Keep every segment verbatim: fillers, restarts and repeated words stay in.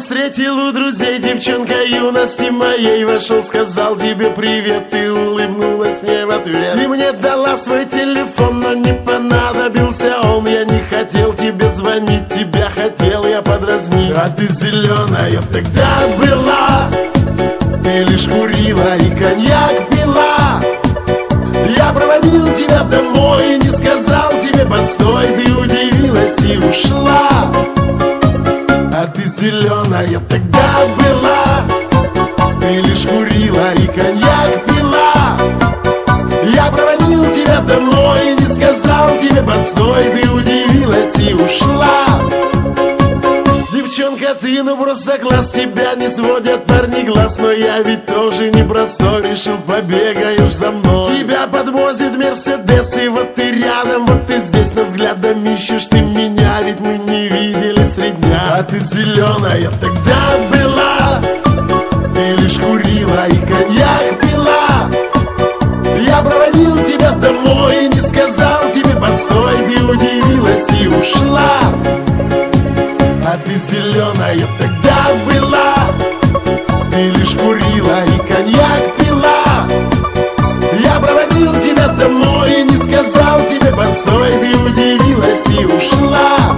встретил у друзей девчонка юности моей. Вошел, сказал тебе привет, ты улыбнулась мне в ответ. Ты мне дала свой телефон, но не понадобился он. Я не хотел тебе звонить, тебя хотел я подразнить. А ты зеленая тогда была, ты лишь курила и коньяк пила. Я проводил тебя домой и не сказал тебе постой. Ты удивилась и ушла. А ты зеленая тогда была, ты лишь курила и коньяк пила. Я проводил тебя домой и не сказал тебе постой. Ты удивилась и ушла. Девчонка, ты ну просто класс, тебя не сводят парни глаз. Но я ведь тоже непростой, решил побегаешь за мной. Тебя подвозит Мерседес, и вот ты рядом, вот ты здесь. Но взглядом ищешь ты меня, ведь мы не виделись три дня. А ты зеленая тогда была, ты лишь курила и коньяк пила. Я проводил тебя домой и не сказал тебе постой. Ты удивилась и ушла. А ты зеленая тогда была, ты лишь курила и коньяк пила. Я проводил тебя домой и не сказал тебе постой. Ты удивилась и ушла.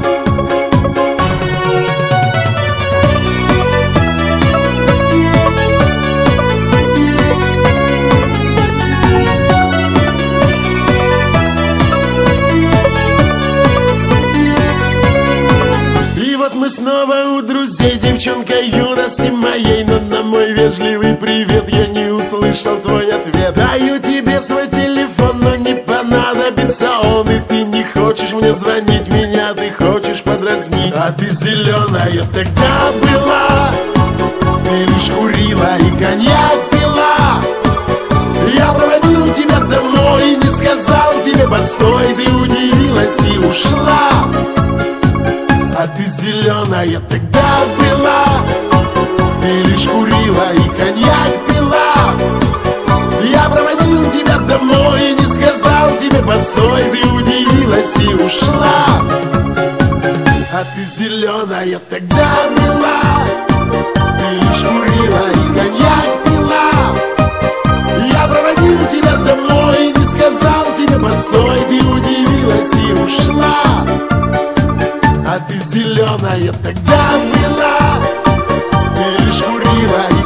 Мы снова у друзей, девчонка юности моей. Но на мой вежливый привет я не услышал твой ответ. Даю тебе свой телефон, но не понадобится он. И ты не хочешь мне звонить, меня ты хочешь подразнить. А ты зеленая тогда была, ты лишь курила и коньяк пила. Я проводил тебя домой и не сказал тебе постой. Ты удивилась и ушла. А ты зеленая тогда была, ты лишь курила и коньяк пила. Я проводил тебя домой и не сказал тебе постой. Ты удивилась и ушла. А ты зеленая тогда была, ты лишь курила и коньяк пила. Я проводил тебя домой и не сказал тебе постой. Ты удивилась и ушла. А ты зеленая тогда была, ты лишь курила и